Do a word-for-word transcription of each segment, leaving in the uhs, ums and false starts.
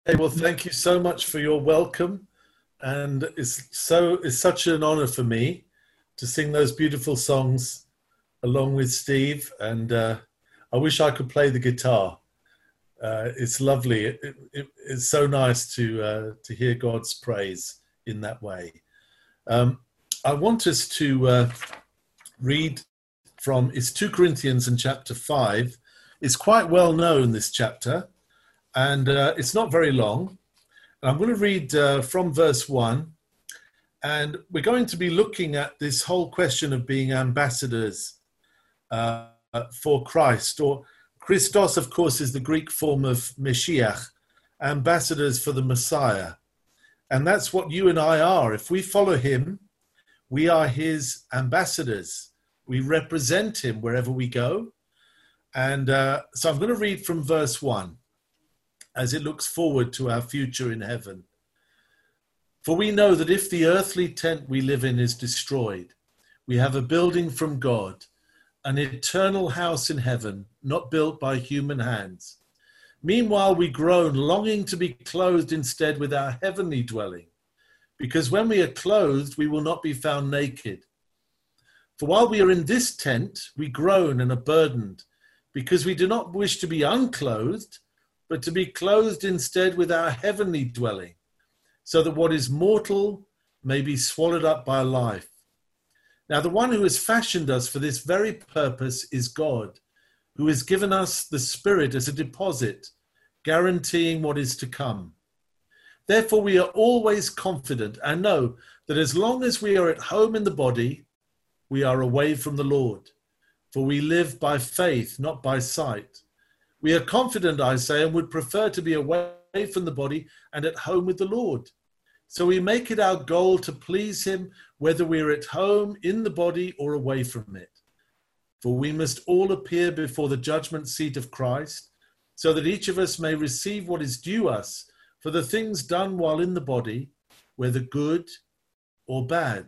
Hey, well, thank you so much for your welcome, and it's so it's such an honor for me to sing those beautiful songs along with Steve. And uh, I wish I could play the guitar. Uh, it's lovely. It, it, it's so nice to uh, to hear God's praise in that way. Um, I want us to uh, read from it's two Corinthians in chapter five. It's quite well known, this chapter. And uh, it's not very long. I'm going to read uh, from verse one. And we're going to be looking at this whole question of being ambassadors uh, for Christ. Or Christos, of course, is the Greek form of Mashiach, ambassadors for the Messiah. And that's what you and I are. If we follow him, we are his ambassadors. We represent him wherever we go. And uh, so I'm going to read from verse one. As it looks forward to our future in heaven. For we know that if the earthly tent we live in is destroyed, we have a building from God, an eternal house in heaven, not built by human hands. Meanwhile, we groan, longing to be clothed instead with our heavenly dwelling, because when we are clothed, we will not be found naked. For while we are in this tent, we groan and are burdened, because we do not wish to be unclothed, but to be clothed instead with our heavenly dwelling, so that what is mortal may be swallowed up by life. Now, the one who has fashioned us for this very purpose is God, who has given us the Spirit as a deposit, guaranteeing what is to come. Therefore, we are always confident and know that as long as we are at home in the body, we are away from the Lord, for we live by faith, not by sight. We are confident, I say, and would prefer to be away from the body and at home with the Lord. So we make it our goal to please him, whether we are at home in the body or away from it. For we must all appear before the judgment seat of Christ, so that each of us may receive what is due us for the things done while in the body, whether good or bad.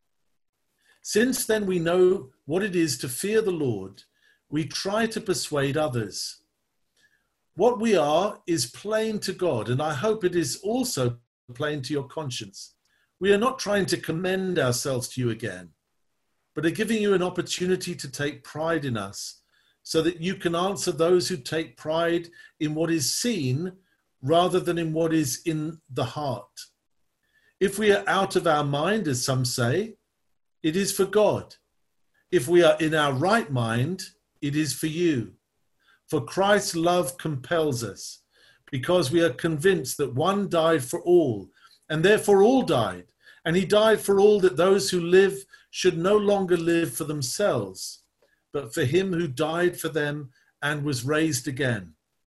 Since then we know what it is to fear the Lord, we try to persuade others. What we are is plain to God, and I hope it is also plain to your conscience. We are not trying to commend ourselves to you again, but are giving you an opportunity to take pride in us, so that you can answer those who take pride in what is seen rather than in what is in the heart. If we are out of our mind, as some say, it is for God. If we are in our right mind, it is for you. For Christ's love compels us, because we are convinced that one died for all, and therefore all died. And he died for all, that those who live should no longer live for themselves, but for him who died for them and was raised again.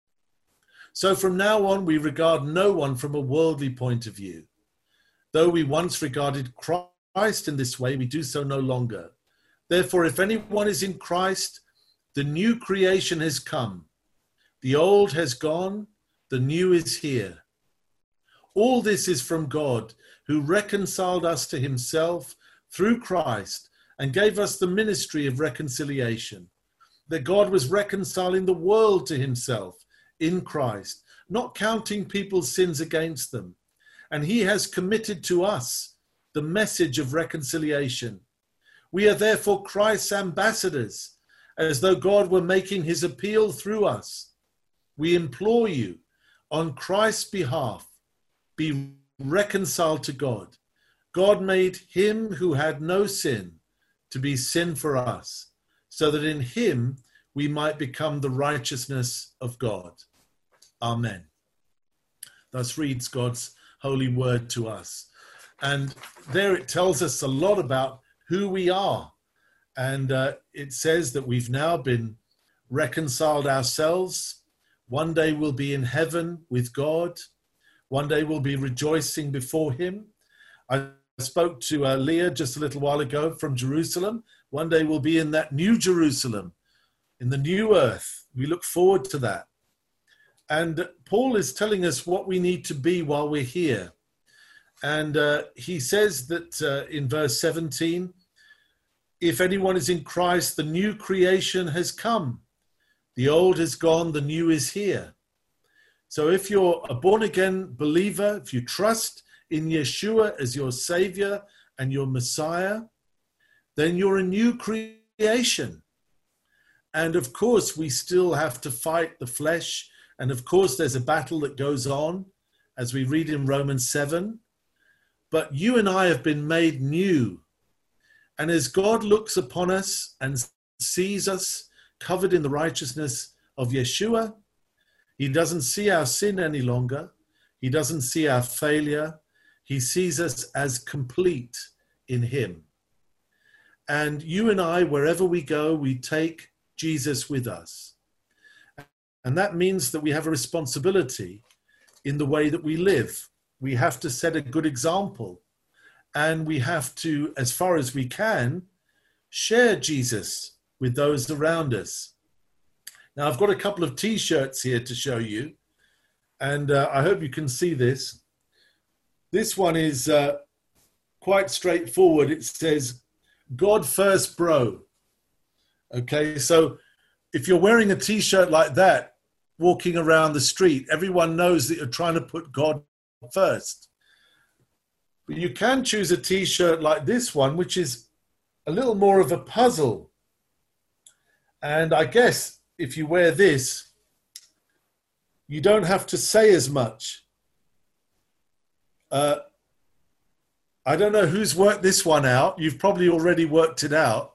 So from now on, we regard no one from a worldly point of view. Though we once regarded Christ in this way, we do so no longer. Therefore, if anyone is in Christ, the new creation has come. The old has gone. The new is here. All this is from God, who reconciled us to himself through Christ and gave us the ministry of reconciliation. That God was reconciling the world to himself in Christ, not counting people's sins against them. And he has committed to us the message of reconciliation. We are therefore Christ's ambassadors, as though God were making his appeal through us. We implore you, on Christ's behalf, be reconciled to God. God made him who had no sin to be sin for us, so that in him we might become the righteousness of God. Amen. Thus reads God's holy word to us. And there it tells us a lot about who we are. And uh, it says that we've now been reconciled ourselves. One day we'll be in heaven with God. One day we'll be rejoicing before him. I spoke to uh, Leah just a little while ago from Jerusalem. One day we'll be in that new Jerusalem, in the new earth. We look forward to that. And Paul is telling us what we need to be while we're here. And uh, he says that uh, in verse seventeen, if anyone is in Christ, the new creation has come. The old has gone, the new is here. So if you're a born-again believer, if you trust in Yeshua as your Savior and your Messiah, then you're a new creation. And of course, we still have to fight the flesh. And of course, there's a battle that goes on, as we read in Romans seven. But you and I have been made new. And as God looks upon us and sees us covered in the righteousness of Yeshua, he doesn't see our sin any longer. He doesn't see our failure. He sees us as complete in him. And you and I, wherever we go, we take Jesus with us. And that means that we have a responsibility in the way that we live. We have to set a good example. And we have to, as far as we can, share Jesus with those around us. Now, I've got a couple of T-shirts here to show you. And uh, I hope you can see this. This one is uh, quite straightforward. It says, God first, bro. Okay, so if you're wearing a T-shirt like that, walking around the street, everyone knows that you're trying to put God first. But you can choose a T-shirt like this one, which is a little more of a puzzle. And I guess if you wear this, you don't have to say as much. Uh, I don't know who's worked this one out. You've probably already worked it out.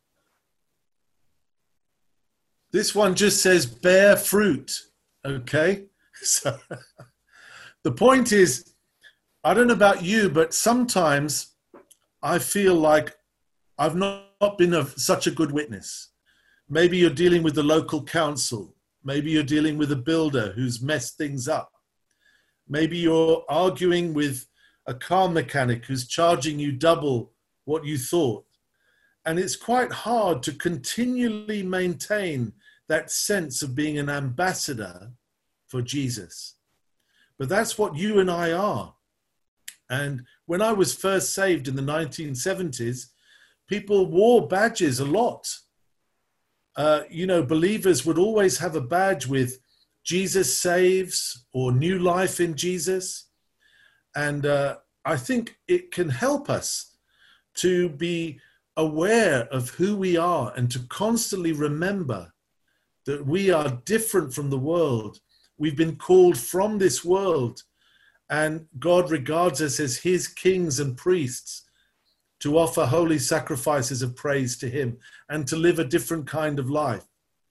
This one just says bear fruit, okay? So the point is, I don't know about you, but sometimes I feel like I've not, not been a, such a good witness. Maybe you're dealing with the local council. Maybe you're dealing with a builder who's messed things up. Maybe you're arguing with a car mechanic who's charging you double what you thought. And it's quite hard to continually maintain that sense of being an ambassador for Jesus. But that's what you and I are. And when I was first saved in the nineteen seventies, people wore badges a lot. Uh, you know, believers would always have a badge with Jesus saves or new life in Jesus. And uh, I think it can help us to be aware of who we are and to constantly remember that we are different from the world. We've been called from this world, and God regards us as his kings and priests to offer holy sacrifices of praise to him and to live a different kind of life.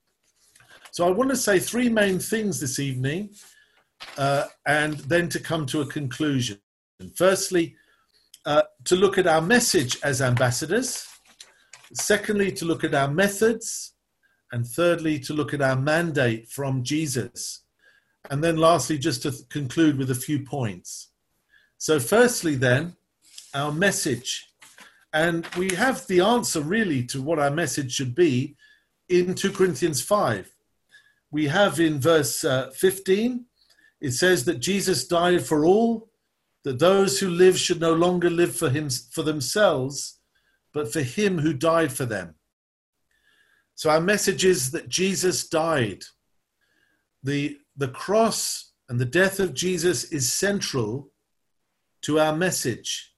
So I want to say three main things this evening, uh, and then to come to a conclusion. Firstly, uh, to look at our message as ambassadors. Secondly, to look at our methods. And thirdly, to look at our mandate from Jesus. And then lastly, just to conclude with a few points. So firstly then, our message. And we have the answer really to what our message should be in Second Corinthians five. We have in verse uh, fifteen, it says that Jesus died for all, that those who live should no longer live for him, for themselves, but for him who died for them. So our message is that Jesus died. The, the cross and the death of Jesus is central to our message.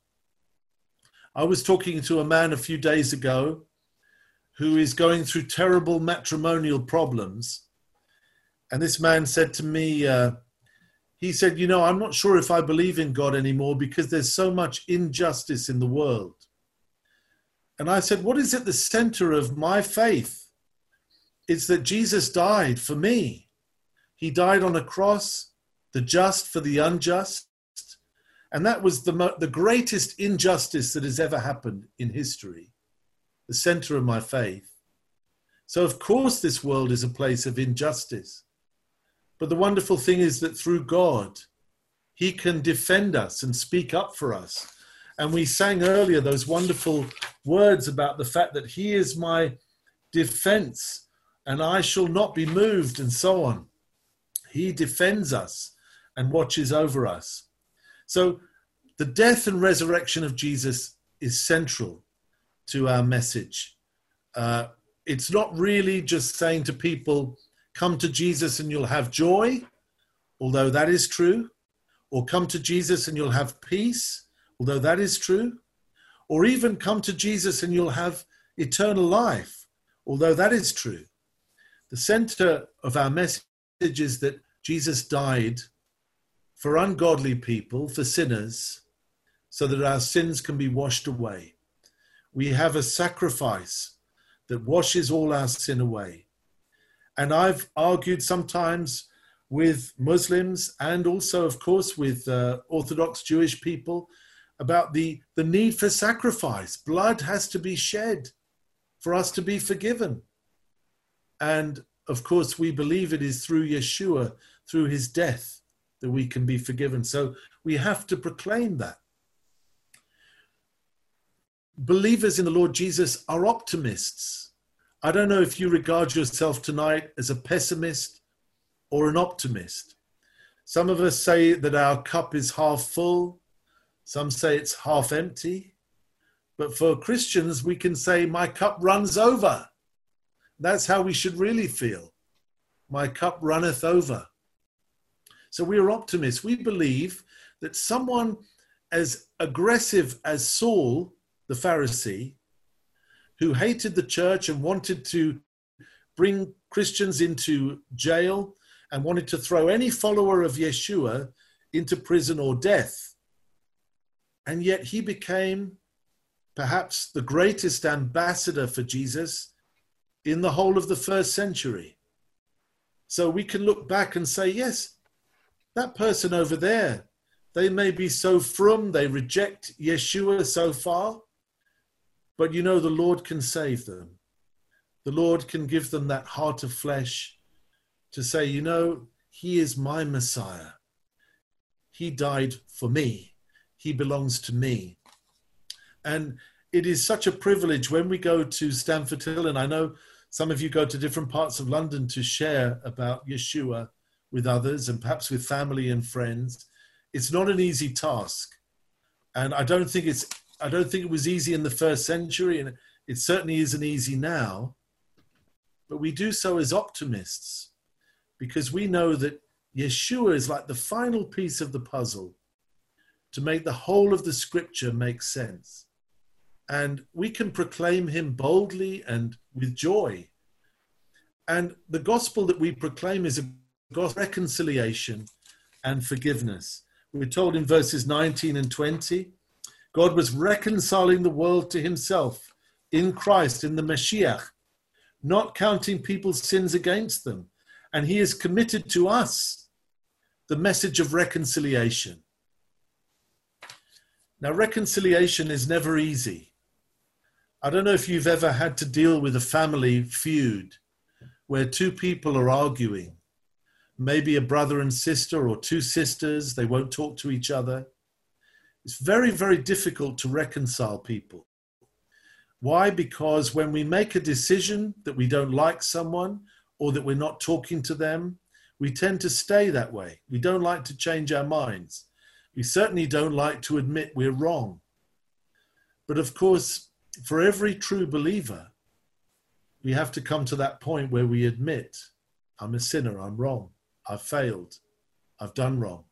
I was talking to a man a few days ago who is going through terrible matrimonial problems. And this man said to me, uh, he said, you know, I'm not sure if I believe in God anymore because there's so much injustice in the world. And I said, what is at the center of my faith? It's that Jesus died for me. He died on a cross, the just for the unjust. And that was the, mo- the greatest injustice that has ever happened in history, the center of my faith. So of course this world is a place of injustice. But the wonderful thing is that through God, he can defend us and speak up for us. And we sang earlier those wonderful words about the fact that he is my defense and I shall not be moved, and so on. He defends us and watches over us. So the death and resurrection of Jesus is central to our message. Uh, it's not really just saying to people, come to Jesus and you'll have joy, although that is true. Or come to Jesus and you'll have peace, although that is true. Or even come to Jesus and you'll have eternal life, although that is true. The center of our message is that Jesus died for ungodly people, for sinners, so that our sins can be washed away. We have a sacrifice that washes all our sin away. And I've argued sometimes with Muslims and also, of course, with uh, Orthodox Jewish people about the, the need for sacrifice. Blood has to be shed for us to be forgiven. And of course, we believe it is through Yeshua, through his death, that we can be forgiven. So we have to proclaim that. Believers in the Lord Jesus are optimists. I don't know if you regard yourself tonight as a pessimist or an optimist. Some of us say that our cup is half full. Some say it's half empty. But for Christians, we can say, my cup runs over. That's how we should really feel. My cup runneth over. So we are optimists. We believe that someone as aggressive as Saul, the Pharisee, who hated the church and wanted to bring Christians into jail and wanted to throw any follower of Yeshua into prison or death. And yet he became perhaps the greatest ambassador for Jesus in the whole of the first century. So we can look back and say, yes, that person over there, they may be so frum, they reject Yeshua so far, but you know, the Lord can save them. The Lord can give them that heart of flesh to say, you know, he is my Messiah. He died for me. He belongs to me. And it is such a privilege when we go to Stamford Hill, and I know some of you go to different parts of London to share about Yeshua with others and perhaps with family and friends. It's not an easy task. And I don't think it's, I don't think it was easy in the first century, and it certainly isn't easy now. But we do so as optimists because we know that Yeshua is like the final piece of the puzzle to make the whole of the scripture make sense. And we can proclaim him boldly and with joy. And the gospel that we proclaim is a gospel of reconciliation and forgiveness. We're told in verses nineteen and twenty, God was reconciling the world to himself in Christ, in the Mashiach, not counting people's sins against them. And he has committed to us the message of reconciliation. Now, reconciliation is never easy. I don't know if you've ever had to deal with a family feud where two people are arguing, maybe a brother and sister or two sisters, they won't talk to each other. It's very, very difficult to reconcile people. Why? Because when we make a decision that we don't like someone or that we're not talking to them, we tend to stay that way. We don't like to change our minds. We certainly don't like to admit we're wrong. But of course, for every true believer, we have to come to that point where we admit, I'm a sinner, I'm wrong, I've failed, I've done wrong.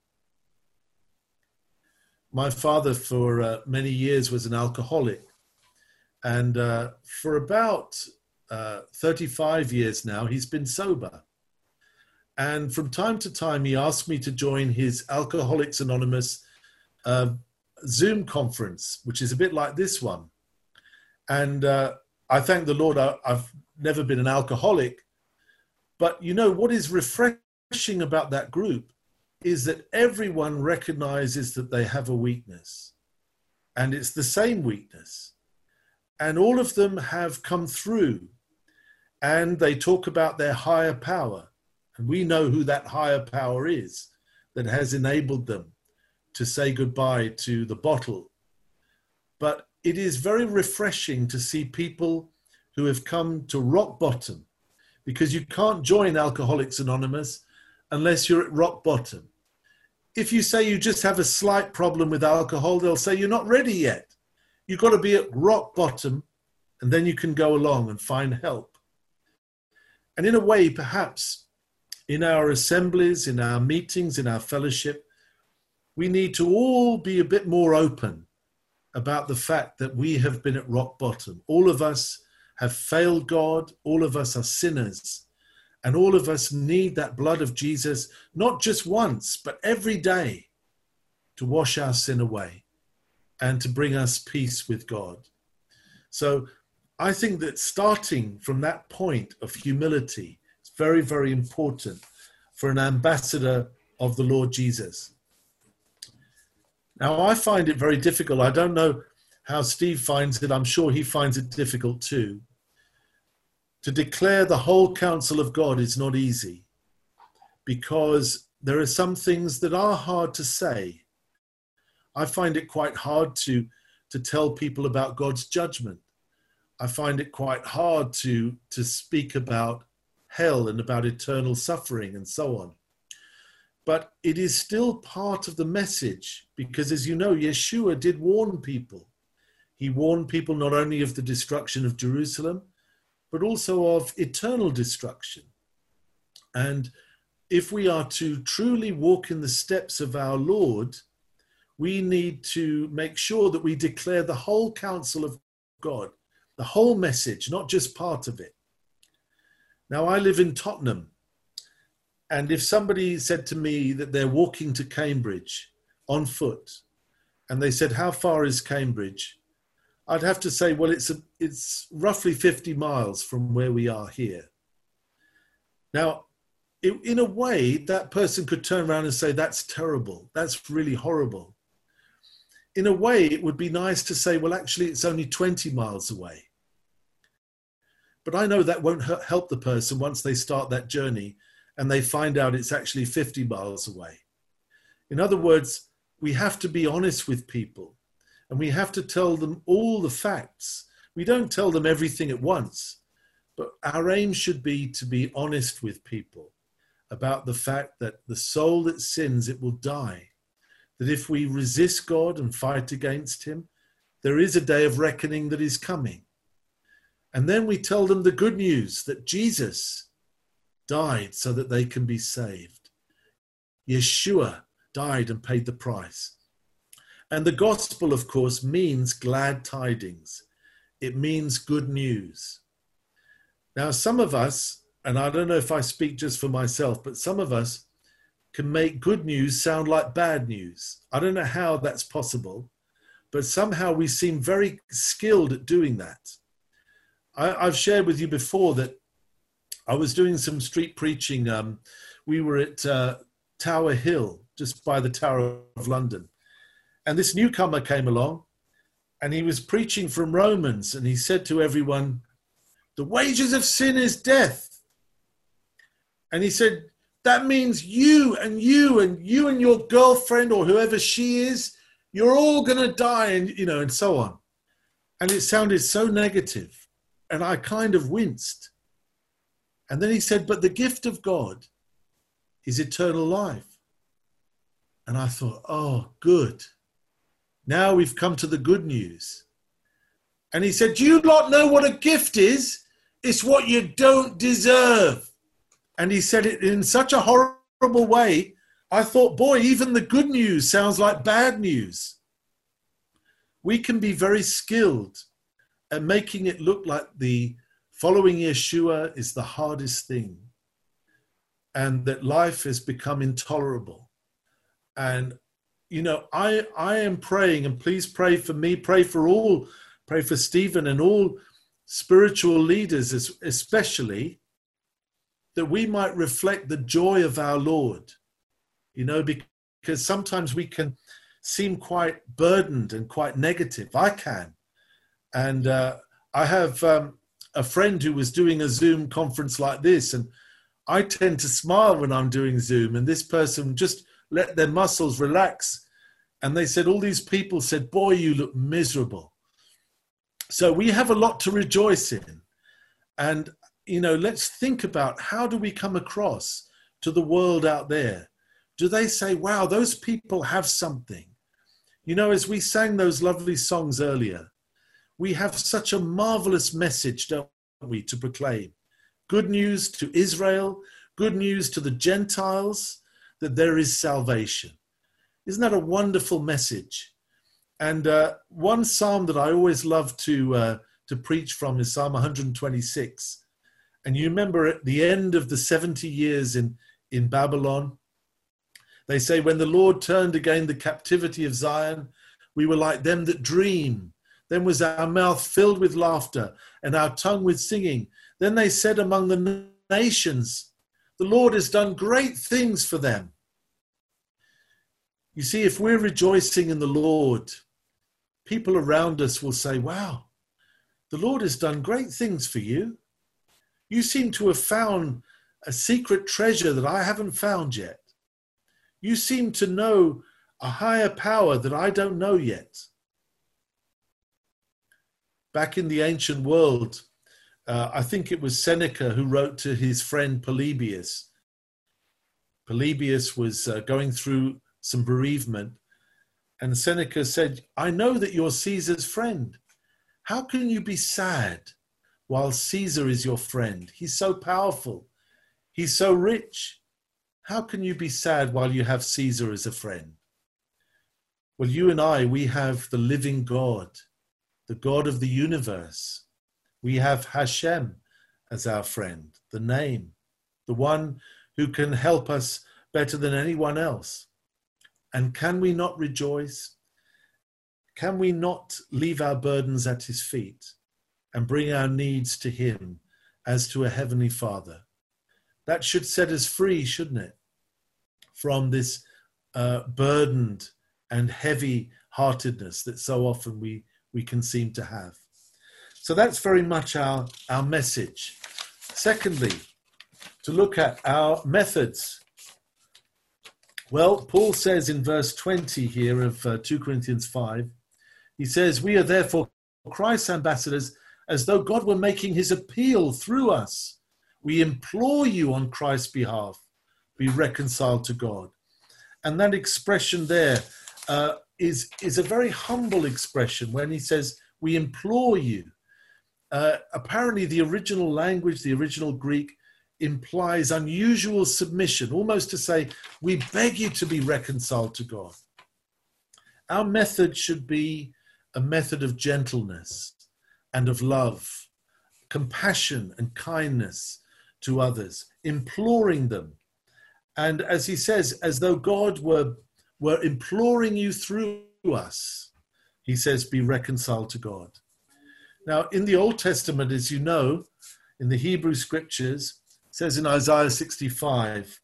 My father for uh, many years was an alcoholic. And uh, for about uh, thirty-five years now, he's been sober. And from time to time, he asked me to join his Alcoholics Anonymous uh, Zoom conference, which is a bit like this one. And uh, I thank the Lord, I, I've never been an alcoholic. But you know, what is refreshing about that group is that everyone recognizes that they have a weakness. And it's the same weakness. And all of them have come through. And they talk about their higher power. And we know who that higher power is that has enabled them to say goodbye to the bottle. But it is very refreshing to see people who have come to rock bottom, because you can't join Alcoholics Anonymous unless you're at rock bottom. If you say you just have a slight problem with alcohol, they'll say you're not ready yet. You've got to be at rock bottom, and then you can go along and find help. And in a way, perhaps, in our assemblies, in our meetings, in our fellowship, we need to all be a bit more open about the fact that we have been at rock bottom. All of us have failed God. All of us are sinners. And all of us need that blood of Jesus, not just once, but every day, to wash our sin away and to bring us peace with God. So I think that starting from that point of humility is very, very important for an ambassador of the Lord Jesus. Now, I find it very difficult. I don't know how Steve finds it. I'm sure he finds it difficult too. To declare the whole counsel of God is not easy, because there are some things that are hard to say. I find it quite hard to, to tell people about God's judgment. I find it quite hard to, to speak about hell and about eternal suffering and so on. But it is still part of the message, because, as you know, Yeshua did warn people. He warned people not only of the destruction of Jerusalem, but also of eternal destruction. And if we are to truly walk in the steps of our Lord, we need to make sure that we declare the whole counsel of God, the whole message, not just part of it. Now, I live in Tottenham, and if somebody said to me that they're walking to Cambridge on foot, and they said, "How far is Cambridge?" I'd have to say, well, it's a, it's roughly fifty miles from where we are here. Now, it, in a way, that person could turn around and say, "That's terrible. That's really horrible." In a way, it would be nice to say, well, actually, it's only twenty miles away. But I know that won't help the person once they start that journey and they find out it's actually fifty miles away. In other words, we have to be honest with people. And we have to tell them all the facts. We don't tell them everything at once, but our aim should be to be honest with people about the fact that the soul that sins, it will die. That if we resist God and fight against him, there is a day of reckoning that is coming. And then we tell them the good news that Jesus died so that they can be saved. Yeshua died and paid the price. And the gospel, of course, means glad tidings. It means good news. Now, some of us, and I don't know if I speak just for myself, but some of us can make good news sound like bad news. I don't know how that's possible, but somehow we seem very skilled at doing that. I, I've shared with you before that I was doing some street preaching. Um, we were at uh, Tower Hill, just by the Tower of London. And this newcomer came along and he was preaching from Romans, and he said to everyone, "The wages of sin is death." And he said, that means you and you and you and your girlfriend or whoever she is, you're all going to die, and, you know, and so on. And it sounded so negative, and I kind of winced. And then he said, but the gift of God is eternal life. And I thought, oh, good. Now we've come to the good news. And he said, do you not know what a gift is? It's what you don't deserve. And he said it in such a horrible way. I thought, boy, even the good news sounds like bad news. We can be very skilled at making it look like the following Yeshua is the hardest thing, and that life has become intolerable. And, you know, I, I am praying, and please pray for me, pray for all, pray for Stephen and all spiritual leaders, especially, that we might reflect the joy of our Lord, you know, because sometimes we can seem quite burdened and quite negative. I can. And uh, I have um, a friend who was doing a Zoom conference like this, and I tend to smile when I'm doing Zoom, and this person just let their muscles relax. And they said, all these people said, boy, you look miserable. So we have a lot to rejoice in. And, you know, let's think about, how do we come across to the world out there? Do they say, wow, those people have something? You know, as we sang those lovely songs earlier, we have such a marvelous message, don't we, to proclaim. Good news to Israel, good news to the Gentiles that there is salvation. Isn't that a wonderful message? And uh, one psalm that I always love to, uh, to preach from is Psalm one twenty-six. And you remember at the end of the seventy years in, in Babylon, they say, when the Lord turned again the captivity of Zion, we were like them that dream. Then was our mouth filled with laughter and our tongue with singing. Then they said among the nations, the Lord has done great things for them. You see, if we're rejoicing in the Lord, people around us will say, wow, the Lord has done great things for you. You seem to have found a secret treasure that I haven't found yet. You seem to know a higher power that I don't know yet. Back in the ancient world, uh, I think it was Seneca who wrote to his friend Polybius. Polybius was uh, going through some bereavement, and Seneca said, I know that you're Caesar's friend. How can you be sad while Caesar is your friend? He's so powerful. He's so rich. How can you be sad while you have Caesar as a friend? Well, you and I, we have the living God, the God of the universe. We have Hashem as our friend, the name, the one who can help us better than anyone else. And can we not rejoice? Can we not leave our burdens at his feet and bring our needs to him as to a heavenly Father? That should set us free, shouldn't it? From this uh, burdened and heavy-heartedness that so often we, we can seem to have. So that's very much our, our message. Secondly, to look at our methods. Well, Paul says in verse twenty here of uh, two Corinthians five, he says, we are therefore Christ's ambassadors, as though God were making his appeal through us. We implore you on Christ's behalf, be reconciled to God. And that expression there uh, is, is a very humble expression when he says, we implore you. Uh, apparently the original language, the original Greek, implies unusual submission, almost to say, we beg you to be reconciled to God. Our method should be a method of gentleness and of love, compassion and kindness to others, imploring them. And as he says, as though God were, were imploring you through us, he says, be reconciled to God. Now, in the Old Testament, as you know, in the Hebrew scriptures, it says in Isaiah sixty-five,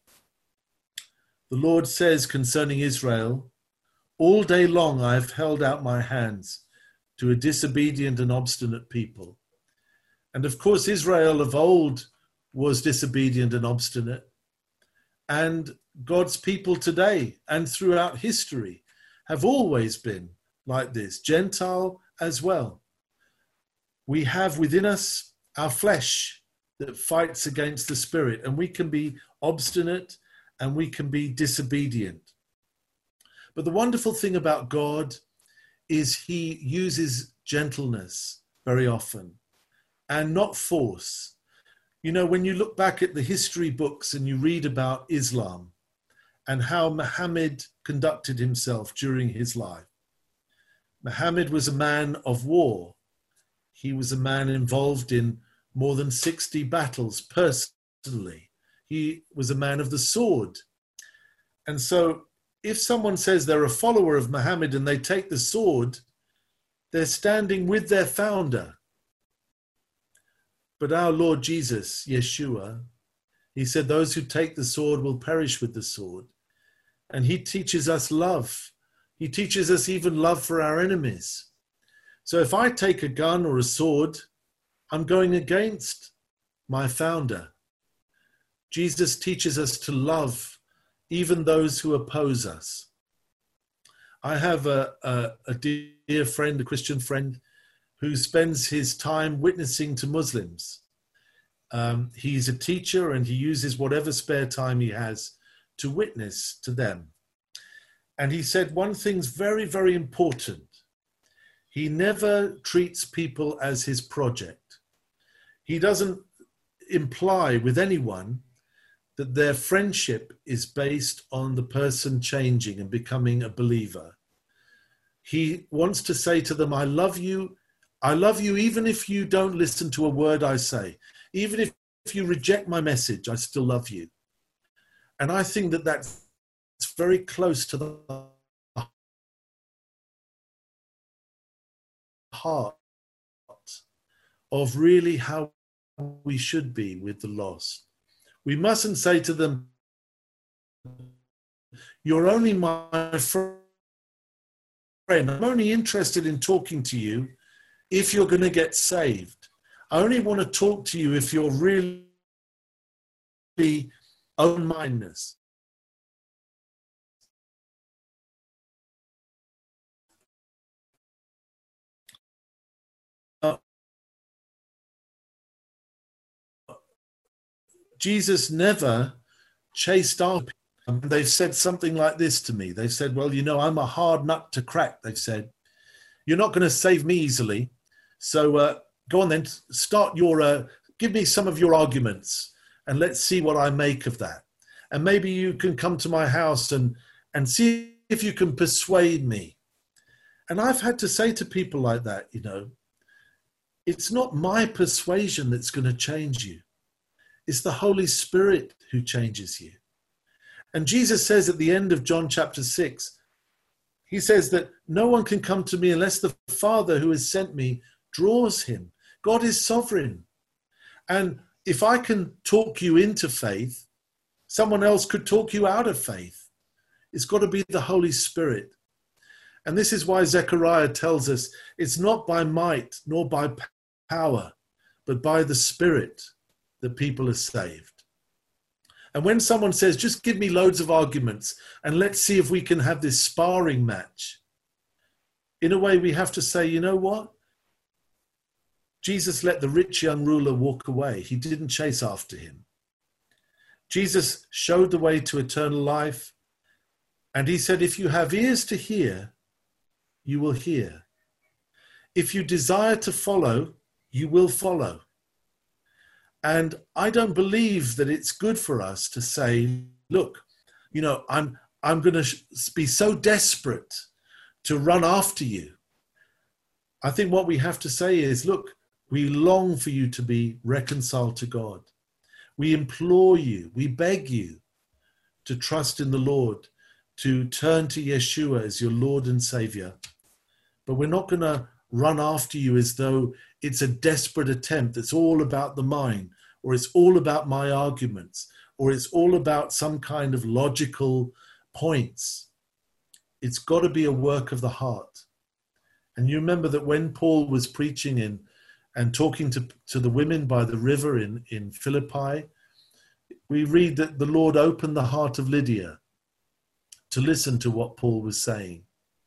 the Lord says concerning Israel, all day long I have held out my hands to a disobedient and obstinate people. And of course, Israel of old was disobedient and obstinate. And God's people today and throughout history have always been like this, Gentile as well. We have within us our flesh that fights against the spirit, and we can be obstinate and we can be disobedient. But the wonderful thing about God is he uses gentleness very often and not force. You know, when you look back at the history books and you read about Islam and how Muhammad conducted himself during his life, Muhammad was a man of war. He was a man involved in more than sixty battles personally. He was a man of the sword. And so if someone says they're a follower of Muhammad and they take the sword, they're standing with their founder. But our Lord Jesus, Yeshua, he said those who take the sword will perish with the sword. And he teaches us love. He teaches us even love for our enemies. So if I take a gun or a sword, I'm going against my founder. Jesus teaches us to love even those who oppose us. I have a, a, a dear friend, a Christian friend, who spends his time witnessing to Muslims. Um, he's a teacher and he uses whatever spare time he has to witness to them. And he said one thing's very, very important. He never treats people as his project. He doesn't imply with anyone that their friendship is based on the person changing and becoming a believer. He wants to say to them, I love you. I love you even if you don't listen to a word I say. Even if, if you reject my message, I still love you. And I think that that's very close to the heart of really how we should be with the lost. We mustn't say to them, you're only my friend. I'm only interested in talking to you if you're going to get saved. I only want to talk to you if you're really open-mindedness. Uh, Jesus never chased after people. They've said something like this to me. They've said, well, you know, I'm a hard nut to crack. They've said, you're not going to save me easily. So uh, go on then, start your, uh, give me some of your arguments and let's see what I make of that. And maybe you can come to my house and, and see if you can persuade me. And I've had to say to people like that, you know, it's not my persuasion that's going to change you. It's the Holy Spirit who changes you. And Jesus says at the end of John chapter six, he says that no one can come to me unless the Father who has sent me draws him. God is sovereign. And if I can talk you into faith, someone else could talk you out of faith. It's got to be the Holy Spirit. And this is why Zechariah tells us it's not by might nor by power, but by the Spirit that people are saved. And when someone says, just give me loads of arguments and let's see if we can have this sparring match, in a way we have to say, you know what? Jesus let the rich young ruler walk away. He didn't chase after him. Jesus showed the way to eternal life. And he said, if you have ears to hear, you will hear. If you desire to follow, you will follow. And I don't believe that it's good for us to say, look, you know, I'm, I'm going to be so desperate to run after you. I think what we have to say is, look, we long for you to be reconciled to God. We implore you, we beg you to trust in the Lord, to turn to Yeshua as your Lord and Savior. But we're not going to run after you as though it's a desperate attempt that's all about the mind, or it's all about my arguments, or it's all about some kind of logical points. It's got to be a work of the heart. And you remember that when Paul was preaching in and talking to, to the women by the river in, in Philippi, we read that the Lord opened the heart of Lydia to listen to what Paul was saying.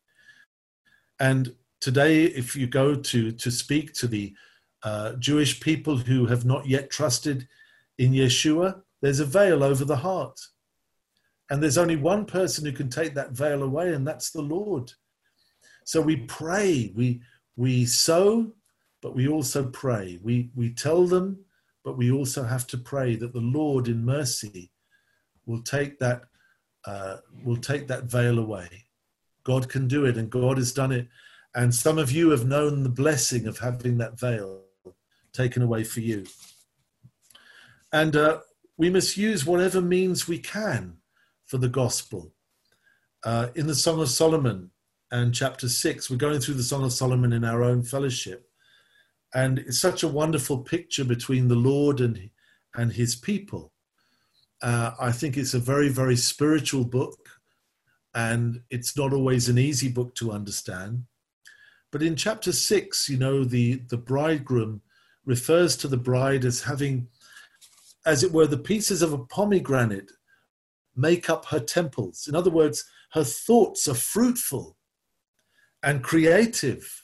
And today, if you go to, to speak to the uh, Jewish people who have not yet trusted in Yeshua, there's a veil over the heart. And there's only one person who can take that veil away, and that's the Lord. So we pray, we, we sow, but we also pray. We, we tell them, but we also have to pray that the Lord in mercy will take that, uh, will take that veil away. God can do it, and God has done it. And some of you have known the blessing of having that veil taken away for you. And uh, we must use whatever means we can for the gospel. Uh, in the Song of Solomon and chapter six, we're going through the Song of Solomon in our own fellowship. And it's such a wonderful picture between the Lord and, and his people. Uh, I think it's a very, very spiritual book, and it's not always an easy book to understand. But in chapter six, you know, the, the bridegroom refers to the bride as having, as it were, the pieces of a pomegranate make up her temples. In other words, her thoughts are fruitful and creative.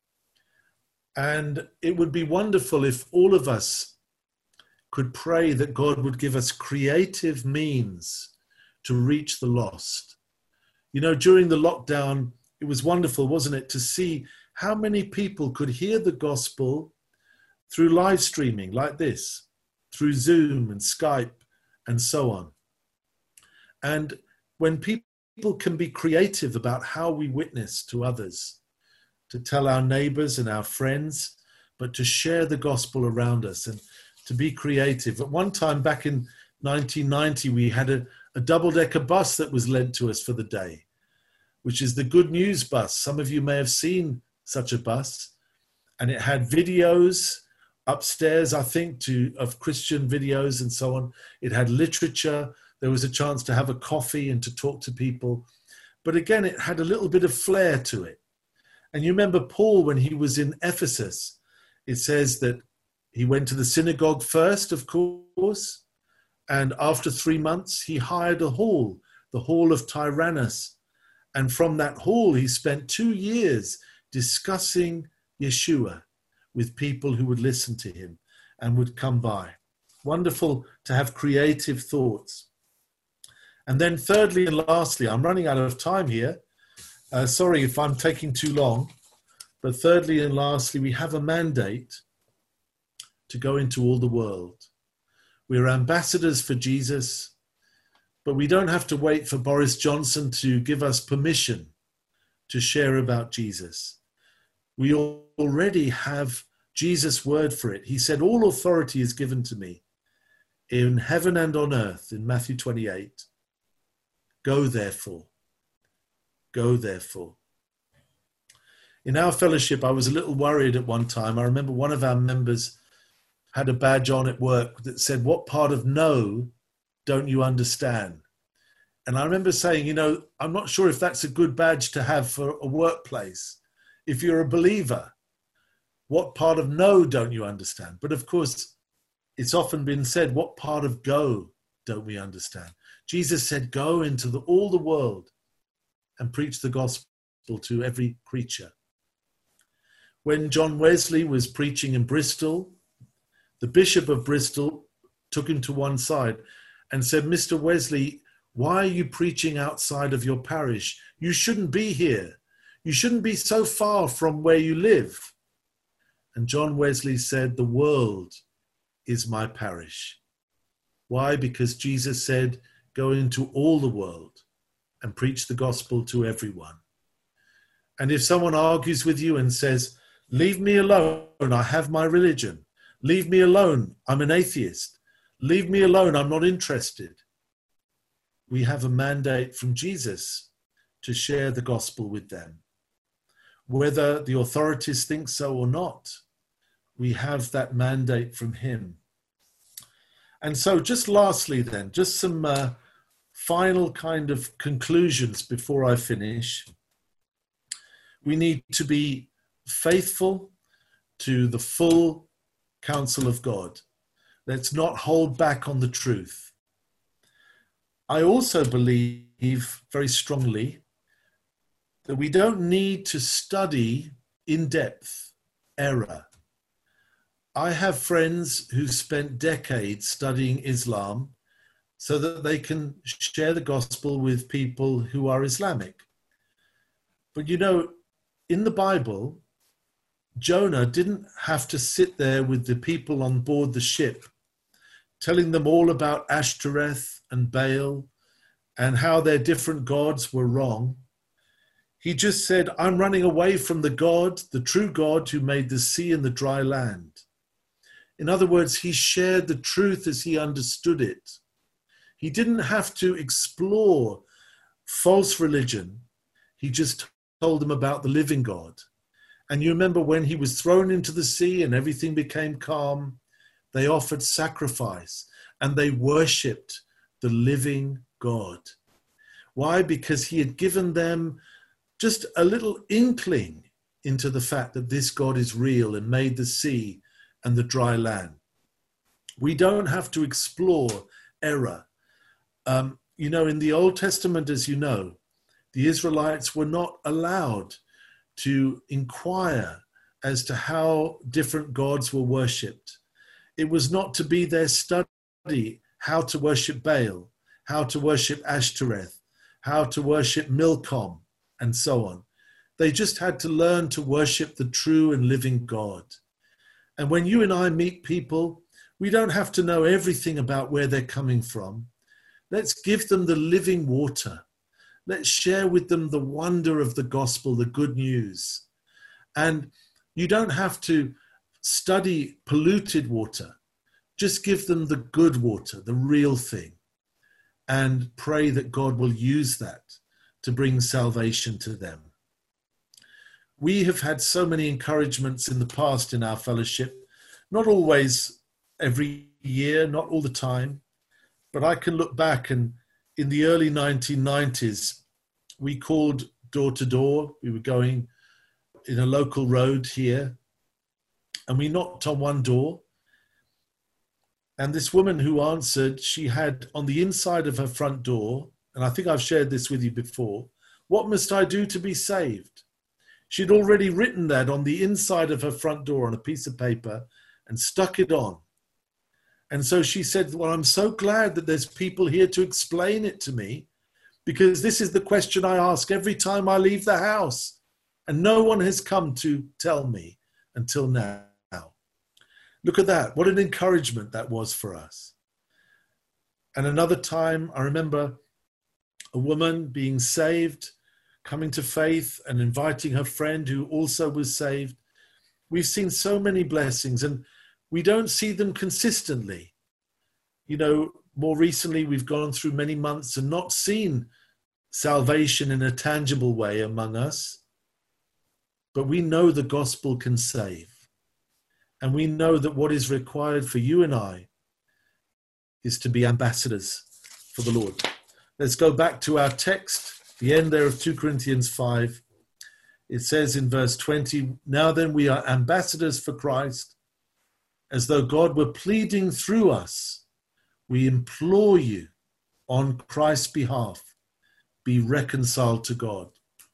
And it would be wonderful if all of us could pray that God would give us creative means to reach the lost. You know, during the lockdown, it was wonderful, wasn't it, to see how many people could hear the gospel through live streaming like this, through Zoom and Skype and so on. And when people can be creative about how we witness to others, to tell our neighbors and our friends, but to share the gospel around us and to be creative. At one time back in nineteen ninety, we had a, a double-decker bus that was lent to us for the day, which is the Good News bus. Some of you may have seen such a bus, and it had videos upstairs, I think, to of Christian videos and so on. It had literature. There was a chance to have a coffee and to talk to people. But again, it had a little bit of flair to it. And you remember Paul, when he was in Ephesus, it says that he went to the synagogue first, of course, and after three months, he hired a hall, the Hall of Tyrannus. And from that hall, he spent two years discussing Yeshua with people who would listen to him and would come by. Wonderful to have creative thoughts. And then thirdly and lastly, I'm running out of time here. Uh, sorry if I'm taking too long. But thirdly and lastly, we have a mandate to go into all the world. We're ambassadors for Jesus, but we don't have to wait for Boris Johnson to give us permission to share about Jesus. We already have Jesus' word for it. He said, all authority is given to me in heaven and on earth, in Matthew twenty-eight. Go therefore. Go therefore. In our fellowship, I was a little worried at one time. I remember one of our members had a badge on at work that said, what part of no don't you understand? And I remember saying, you know, I'm not sure if that's a good badge to have for a workplace. If you're a believer, what part of no don't you understand? But of course, it's often been said, what part of go don't we understand? Jesus said, go into the, all the world and preach the gospel to every creature. When John Wesley was preaching in Bristol, the Bishop of Bristol took him to one side and said, Mister Wesley, why are you preaching outside of your parish? You shouldn't be here. You shouldn't be so far from where you live. And John Wesley said, the world is my parish. Why? Because Jesus said, go into all the world and preach the gospel to everyone. And if someone argues with you and says, leave me alone, I have my religion. Leave me alone, I'm an atheist. Leave me alone, I'm not interested. We have a mandate from Jesus to share the gospel with them. Whether the authorities think so or not, we have that mandate from him. And so just lastly then, just some uh, final kind of conclusions before I finish. We need to be faithful to the full counsel of God. Let's not hold back on the truth. I also believe very strongly that we don't need to study in depth error. I have friends who spent decades studying Islam so that they can share the gospel with people who are Islamic. But you know, in the Bible, Jonah didn't have to sit there with the people on board the ship, telling them all about Ashtoreth and Baal and how their different gods were wrong. He just said, I'm running away from the God, the true God who made the sea and the dry land. In other words, he shared the truth as he understood it. He didn't have to explore false religion. He just told them about the living God. And you remember when he was thrown into the sea and everything became calm, they offered sacrifice and they worshipped the living God. Why? Because he had given them just a little inkling into the fact that this God is real and made the sea and the dry land. We don't have to explore error. Um, you know, in the Old Testament, as you know, the Israelites were not allowed to inquire as to how different gods were worshipped. It was not to be their study how to worship Baal, how to worship Ashtoreth, how to worship Milcom, and so on. They just had to learn to worship the true and living God. And when you and I meet people, We don't have to know everything about where they're coming from. Let's give them the living water. Let's share with them the wonder of the gospel, the good news. And you don't have to study polluted water. Just give them the good water, the real thing, and pray that God will use that to bring salvation to them. We have had so many encouragements in the past in our fellowship, not always every year, not all the time, but I can look back, and in the early nineteen nineties, we called door to door. We were going in a local road here, and we knocked on one door. And this woman who answered, she had on the inside of her front door, and I think I've shared this with you before, "What must I do to be saved?" She'd already written that on the inside of her front door on a piece of paper and stuck it on. And so she said, "Well, I'm so glad that there's people here to explain it to me, because this is the question I ask every time I leave the house. And no one has come to tell me until now." Look at that. What an encouragement that was for us. And another time, I remember a woman being saved, coming to faith and inviting her friend who also was saved. We've seen so many blessings, and we don't see them consistently. You know, more recently, we've gone through many months and not seen salvation in a tangible way among us. But we know the gospel can save. And we know that what is required for you and I is to be ambassadors for the Lord. Let's go back to our text, the end there of Second Corinthians five. It says in verse twenty, "Now then we are ambassadors for Christ, as though God were pleading through us. We implore you on Christ's behalf, be reconciled to God."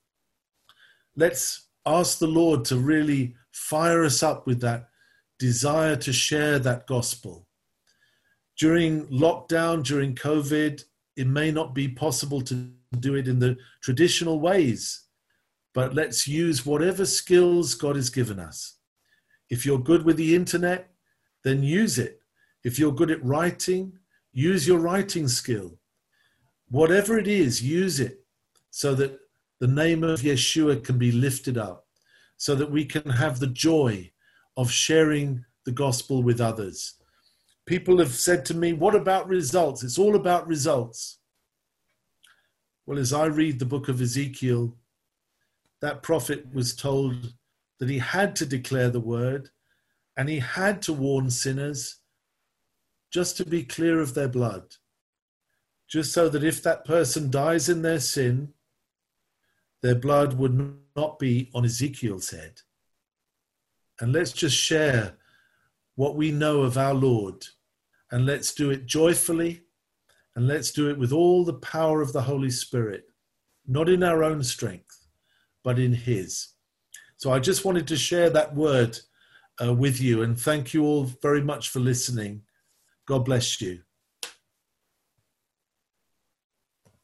Let's ask the Lord to really fire us up with that desire to share that gospel. During lockdown, during COVID, it may not be possible to do it in the traditional ways, but let's use whatever skills God has given us. If you're good with the internet, then use it. If you're good at writing, use your writing skill. Whatever it is, use it so that the name of Yeshua can be lifted up, so that we can have the joy of sharing the gospel with others. People have said to me, "What about results? It's all about results." Well, as I read the book of Ezekiel, that prophet was told that he had to declare the word and he had to warn sinners just to be clear of their blood, just so that if that person dies in their sin, their blood would not be on Ezekiel's head. And let's just share what we know of our Lord, and let's do it joyfully, and let's do it with all the power of the Holy Spirit, not in our own strength, but in his. So I just wanted to share that word uh, with you, and thank you all very much for listening. God bless you.